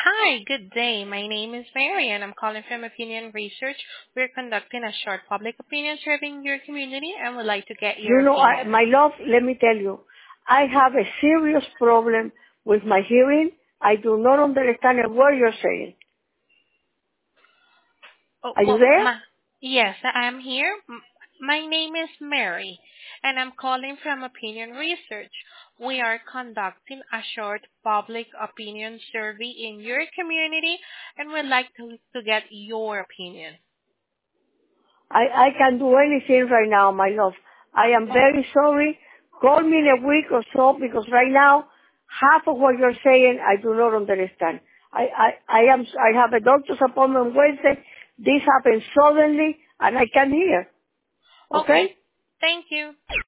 Hi, good day. My name is Mary, and I'm calling from Opinion Research. We're conducting a short public opinion survey in your community and would like to get your opinion. My love, let me tell you, I have a serious problem with my hearing. I do not understand a word you're saying. Oh, Are you well, there? yes, I'm here. My name is Mary, and I'm calling from Opinion Research. We are conducting a short public opinion survey in your community and would like to get your opinion. I can do anything right now, my love. I am Oh, very sorry. Call me in a week or so because right now, half of what you're saying, I do not understand. I have a doctor's appointment Wednesday. This happened suddenly and I can't hear. okay. Okay? Thank you.